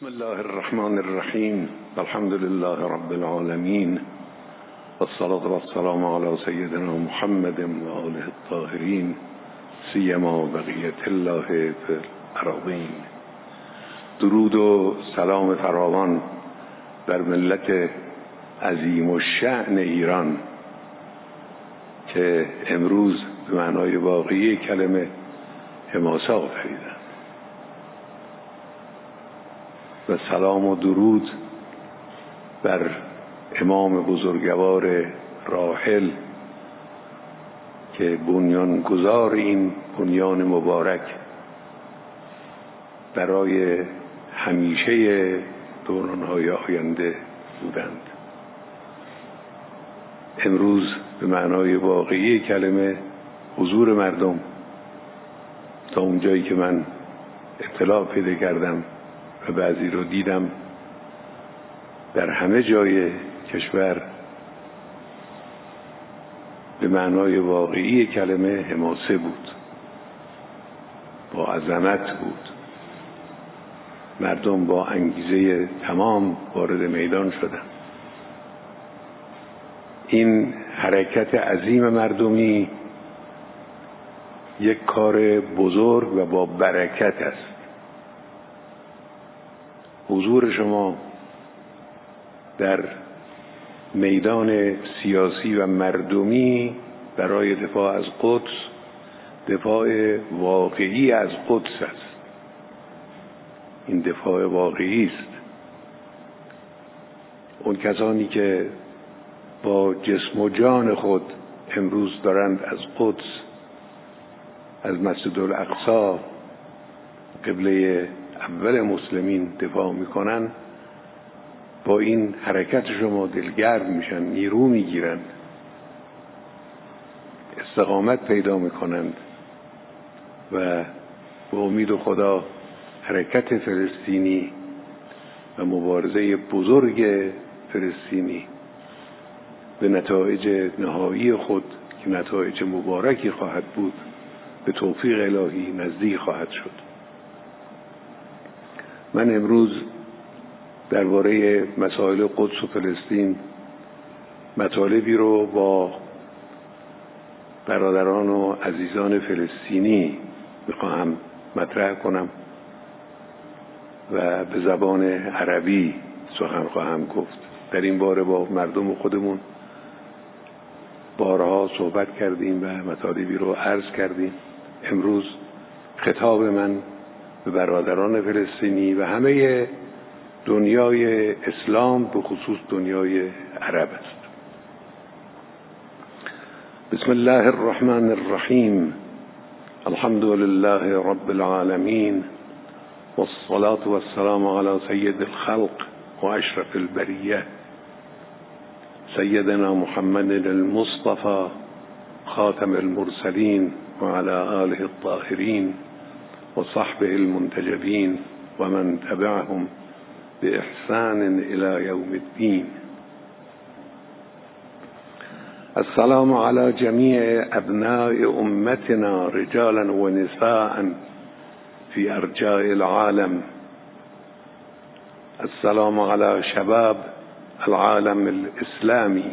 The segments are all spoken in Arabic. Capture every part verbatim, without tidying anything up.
بسم الله الرحمن الرحیم الحمد لله رب العالمین والصلاة والسلام علی سیدنا محمد و آله الطاهرین سیما بقیة الله فی الارضین. درود و سلام فراوان بر ملت عظیم الشأن ایران که امروز به معنای واقعی کلمه حماسه آفریدند، و سلام و درود بر امام بزرگوار راحل که بنیانگذار این بنیان مبارک برای همیشه دوران‌های آینده بودند. امروز به معنای واقعی کلمه حضور مردم، تا اونجایی که من اطلاع پیدا کردم و بعضی رو دیدم، در همه جای کشور به معنای واقعی کلمه حماسه بود، با عظمت بود. مردم با انگیزه تمام وارد میدان شدند. این حرکت عظیم مردمی یک کار بزرگ و با برکت است. حضور شما در میدان سیاسی و مردمی برای دفاع از قدس، دفاع واقعی از قدس است. این دفاع واقعی است. اون کسانی که با جسم و جان خود امروز دارند از قدس، از مسجد الاقصی قبله اول مسلمین دفاع میکنن، با این حرکت شما دلگرم میشن، نیرو میگیرند، استقامت پیدا میکنند و به امید خدا حرکت فلسطینی و مبارزه بزرگ فلسطینی به نتایج نهایی خود که نتایج مبارکی خواهد بود، به توفیق الهی نزدیک خواهد شد. من امروز درباره مسائل قدس و فلسطین مطالبی رو با برادران و عزیزان فلسطینی میخواهم مطرح کنم و به زبان عربی سخن خواهم گفت. در این باره با مردم خودمون بارها صحبت کردیم و مطالبی رو عرض کردیم. امروز خطاب من به برادران فلسطینی و همه دنیای اسلام، به خصوص دنیای عرب است. بسم الله الرحمن الرحیم الحمد لله رب العالمین والصلاة والسلام علی سید الخلق و اشرف البریه سیدنا محمد المصطفى خاتم المرسلین و علی آله الطاهرین و صحبه المنتجبین و من تبعهم بإحسان إلى يوم الدين. السلام على جميع أبناء أمتنا رجالا ونساء في أرجاء العالم. السلام على شباب العالم الإسلامي.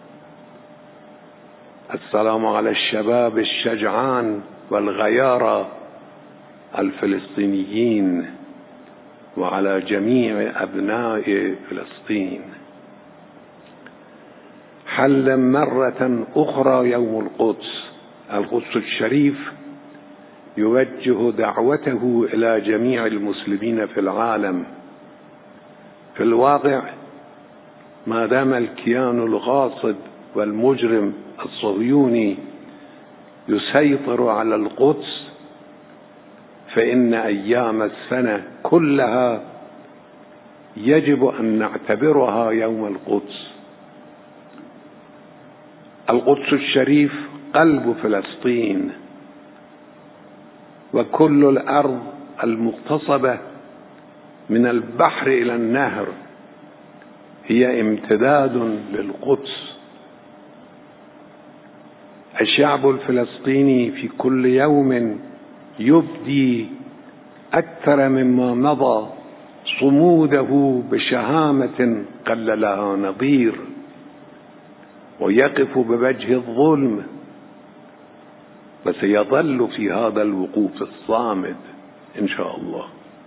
السلام على الشباب الشجعان والغيارى الفلسطينيين وعلى جميع أبناء فلسطين. حل مرة أخرى يوم القدس. القدس الشريف يوجه دعوته إلى جميع المسلمين في العالم. في الواقع ما دام الكيان الغاصب والمجرم الصهيوني يسيطر على القدس، فإن أيام السنة كلها يجب أن نعتبرها يوم القدس. القدس الشريف قلب فلسطين، وكل الأرض المغتصبة من البحر إلى النهر هي امتداد للقدس. الشعب الفلسطيني في كل يوم يبدي أكثر مما مضى صموده بشهامة قل لها نظير، ويقف بوجه الظلم، وسيظل في هذا الوقوف الصامد إن شاء الله.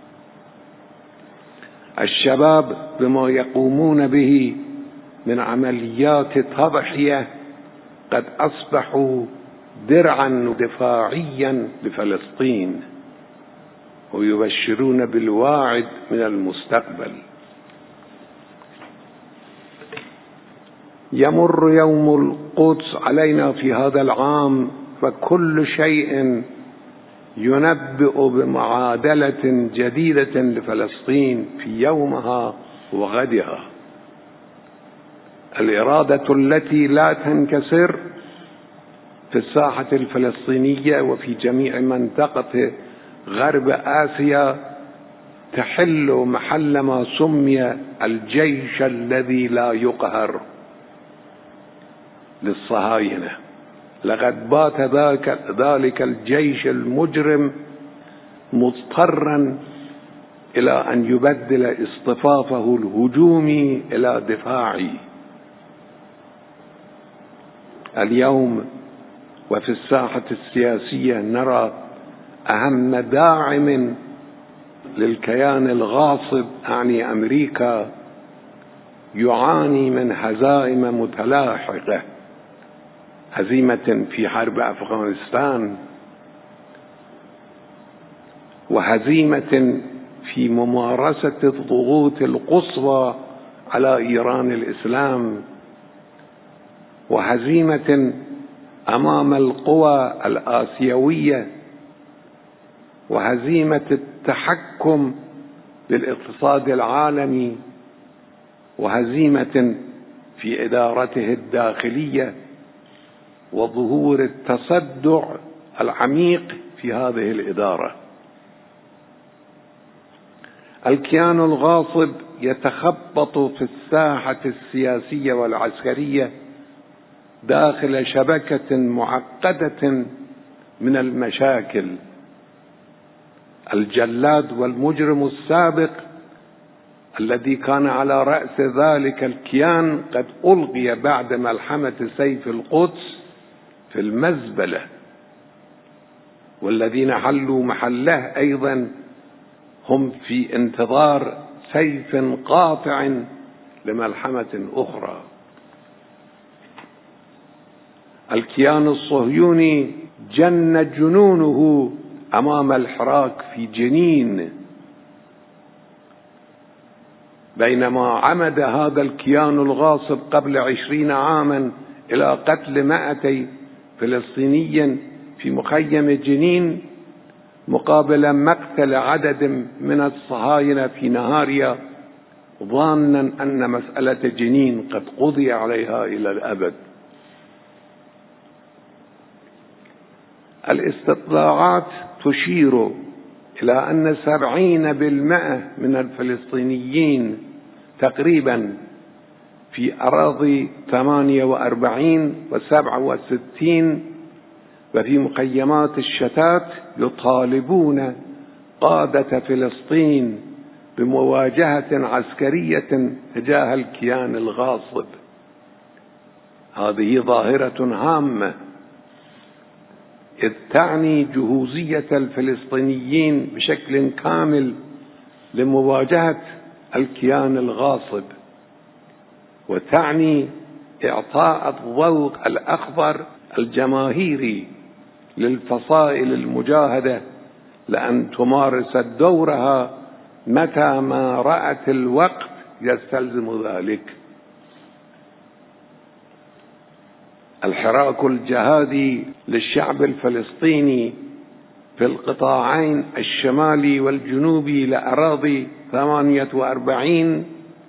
الشباب بما يقومون به من عمليات تضحية قد أصبحوا درعا دفاعيا لفلسطين، ويبشرون بالواعد من المستقبل. يمر يوم القدس علينا في هذا العام، فكل شيء ينبئ بمعادلة جديدة لفلسطين في يومها وغدها. الإرادة التي لا تنكسر في الساحة الفلسطينية وفي جميع منطقة غرب آسيا تحل محل ما سمي الجيش الذي لا يقهر للصهاينة. لقد بات ذلك الجيش المجرم مضطرا إلى أن يبدل اصطفافه الهجومي إلى دفاعي. اليوم وفي الساحة السياسية نرى أهم داعم للكيان الغاصب أعني أمريكا يعاني من هزائم متلاحقة، هزيمة في حرب أفغانستان، وهزيمة في ممارسة الضغوط القصوى على إيران الإسلام، وهزيمة أمام القوى الآسيوية، وهزيمة التحكم بالاقتصاد العالمي، وهزيمة في إدارته الداخلية، وظهور التصدع العميق في هذه الإدارة. الكيان الغاصب يتخبط في الساحة السياسية والعسكرية داخل شبكة معقدة من المشاكل. الجلاد والمجرم السابق الذي كان على رأس ذلك الكيان قد ألقي بعد ملحمة سيف القدس في المزبلة، والذين حلوا محله أيضا هم في انتظار سيف قاطع لملحمة أخرى. الكيان الصهيوني جن جنونه أمام الحراك في جنين، بينما عمد هذا الكيان الغاصب قبل عشرين عاما إلى قتل مائتي فلسطيني في مخيم جنين مقابل مقتل عدد من الصهاينة في نهاريا، ظانا أن مسألة جنين قد قضي عليها إلى الأبد. الاستطلاعات تشير إلى أن سبعين بالمئة من الفلسطينيين تقريبا في أراضي ثمانية وأربعين وسبعة وستين وفي مخيمات الشتات يطالبون قادة فلسطين بمواجهة عسكرية تجاه الكيان الغاصب. هذه ظاهرة هامة، إذ تعني جهوزية الفلسطينيين بشكل كامل لمواجهة الكيان الغاصب، وتعني إعطاء الضوء الأخضر الجماهيري للفصائل المجاهدة لأن تمارس دورها متى ما رأت الوقت يستلزم ذلك. الحراك الجهادي للشعب الفلسطيني في القطاعين الشمالي والجنوبي لأراضي ثمانية وأربعين،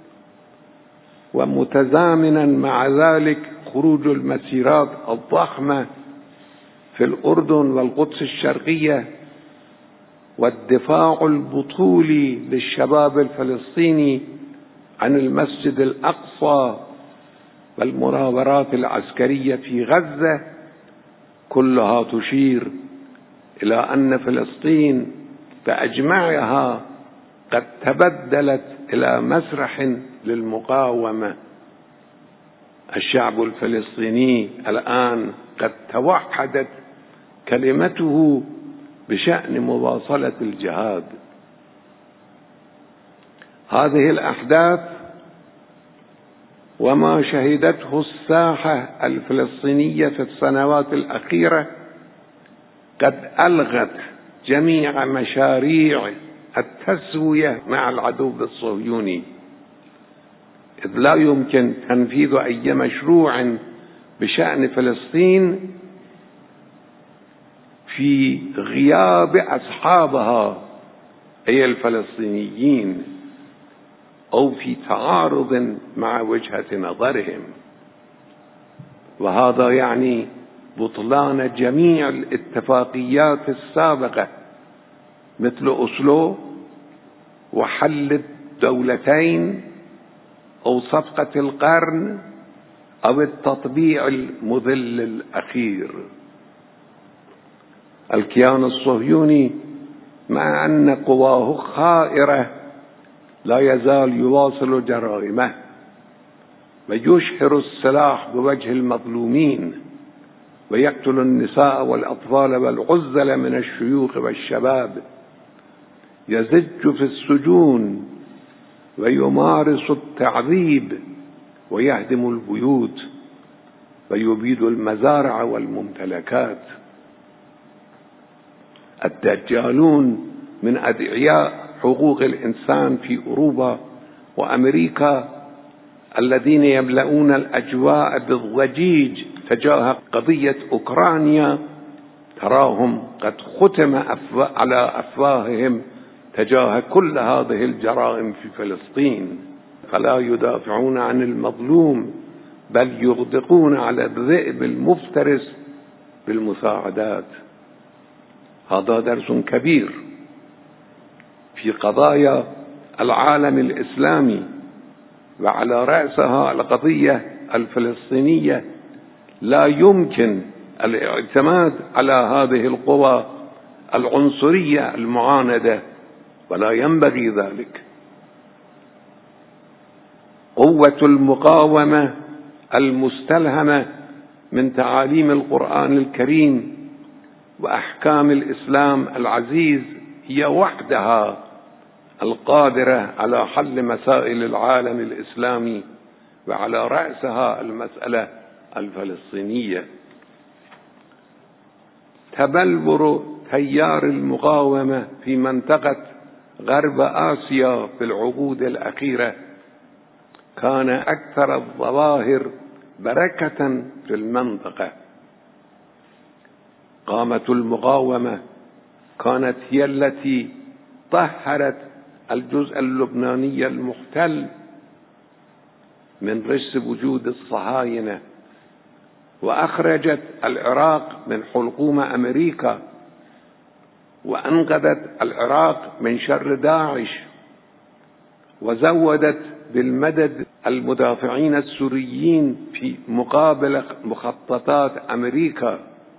ومتزامنا مع ذلك خروج المسيرات الضخمة في الأردن والقدس الشرقية، والدفاع البطولي للشباب الفلسطيني عن المسجد الأقصى والمناورات العسكرية في غزة، كلها تشير إلى أن فلسطين بأجمعها قد تبدلت إلى مسرح للمقاومة. الشعب الفلسطيني الآن قد توحدت كلمته بشأن مواصلة الجهاد. هذه الأحداث وما شهدته الساحة الفلسطينية في السنوات الأخيرة قد ألغت جميع مشاريع التسوية مع العدو الصهيوني، إذ لا يمكن تنفيذ أي مشروع بشأن فلسطين في غياب أصحابها أي الفلسطينيين أو في تعارض مع وجهة نظرهم، وهذا يعني بطلان جميع الاتفاقيات السابقة مثل أوسلو وحل الدولتين أو صفقة القرن أو التطبيع المذل الأخير. الكيان الصهيوني مع أن قواه خائرة لا يزال يواصل جرائمه ويشهر السلاح بوجه المظلومين ويقتل النساء والأطفال والعزل من الشيوخ والشباب، يزج في السجون ويمارس التعذيب ويهدم البيوت ويبيد المزارع والممتلكات. الدجالون من أدعياء حقوق الإنسان في أوروبا وأمريكا الذين يملؤون الأجواء بالضجيج تجاه قضية أوكرانيا تراهم قد ختم أفواه على أفواههم تجاه كل هذه الجرائم في فلسطين، فلا يدافعون عن المظلوم بل يغدقون على الذئب المفترس بالمساعدات. هذا درس كبير في قضايا العالم الإسلامي، وعلى رأسها القضية الفلسطينية. لا يمكن الاعتماد على هذه القوى العنصرية المعاندة، ولا ينبغي ذلك. قوة المقاومة المستلهمة من تعاليم القرآن الكريم وأحكام الإسلام العزيز هي وحدها القادرة على حل مسائل العالم الإسلامي، وعلى رأسها المسألة الفلسطينية. تبلور تيار المقاومة في منطقة غرب آسيا في العقود الأخيرة كان أكثر الظواهر بركة في المنطقة. قامة المقاومة كانت هي التي طهرت الجزء اللبناني المحتل من رجس وجود الصهاينة، وأخرجت العراق من حلقوم أمريكا، وأنقذت العراق من شر داعش، وزودت بالمدد المدافعين السوريين في مقابل مخططات أمريكا.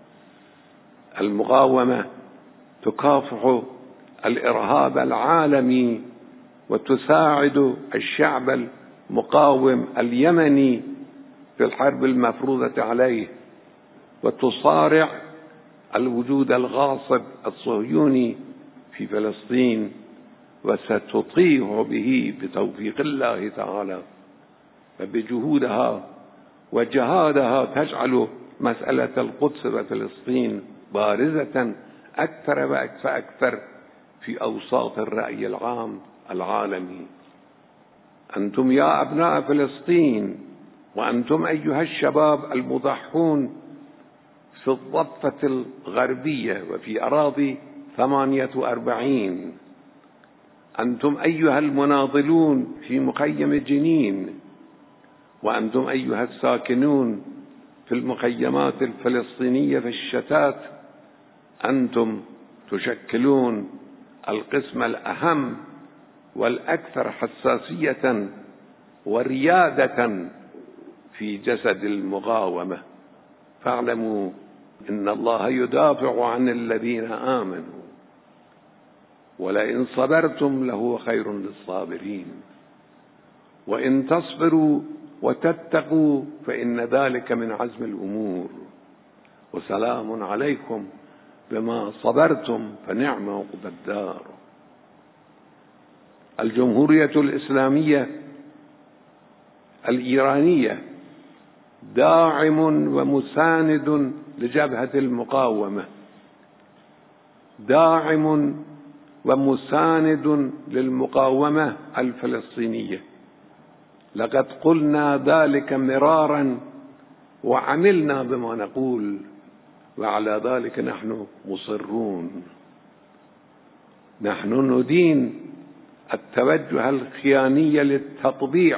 المقاومة تكافح الإرهاب العالمي وتساعد الشعب المقاوم اليمني في الحرب المفروضة عليه، وتصارع الوجود الغاصب الصهيوني في فلسطين، وستطيع به بتوفيق الله تعالى. فبجهودها وجهادها تجعل مسألة القدس وفلسطين بارزة أكثر وأكثر في أوساط الرأي العام العالمي. أنتم يا أبناء فلسطين، وأنتم أيها الشباب المضحون في الضفة الغربية وفي أراضي ثمانية وأربعين، أنتم أيها المناضلون في مخيم جنين، وأنتم أيها الساكنون في المخيمات الفلسطينية في الشتات، أنتم تشكلون القسم الأهم والأكثر حساسية وريادة في جسد المقاومة. فاعلموا إن الله يدافع عن الذين آمنوا. ولئن صبرتم لهو خير للصابرين وإن تصبروا وتتقوا فإن ذلك من عزم الأمور وسلام عليكم بما صبرتم فنعم عقبى الدار. الجمهورية الإسلامية الإيرانية داعم ومساند لجبهة المقاومة، داعم ومساند للمقاومة الفلسطينية. لقد قلنا ذلك مرارا وعملنا بما نقول، وعلى ذلك نحن مصرون. نحن ندين التوجه الخياني للتطبيع،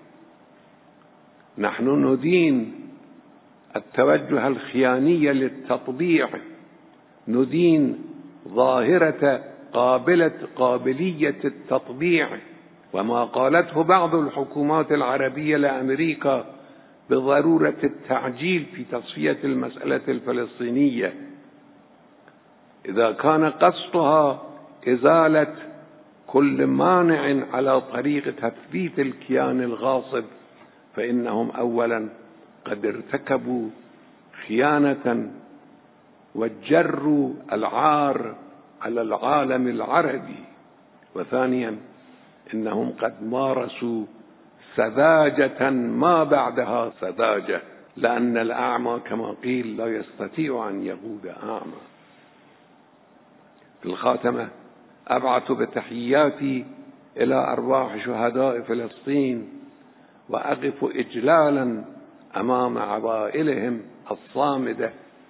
نحن ندين التوجه الخياني للتطبيع، ندين ظاهرة قابلة قابلية التطبيع وما قالته بعض الحكومات العربية لأمريكا بضرورة التعجيل في تصفية المسألة الفلسطينية. إذا كان قصدها إزالة كل مانع على طريق تثبيت الكيان الغاصب، فإنهم أولا قد ارتكبوا خيانة وجروا العار على العالم العربي، وثانيا إنهم قد مارسوا سذاجة ما بعدها سذاجة، لأن الأعمى كما قيل لا يستطيع أن يقود أعمى. في الخاتمة أبعث بتحياتي إلى أرواح شهداء فلسطين، وأقف إجلالا أمام عوائلهم الصامدة،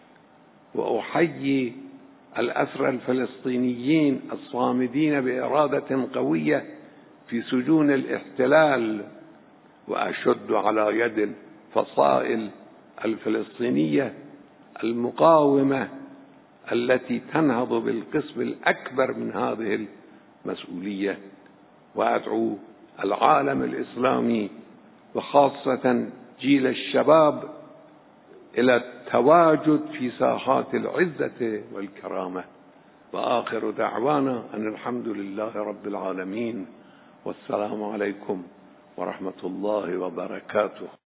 وأحيي الأسرى الفلسطينيين الصامدين بإرادة قوية في سجون الاحتلال، وأشد على يد الفصائل الفلسطينية المقاومة التي تنهض بالقسم الأكبر من هذه المسؤولية، وأدعو العالم الإسلامي وخاصة جيل الشباب إلى التواجد في ساحات العزة والكرامة. وآخر دعوانا أن الحمد لله رب العالمين، والسلام عليكم ورحمة الله وبركاته.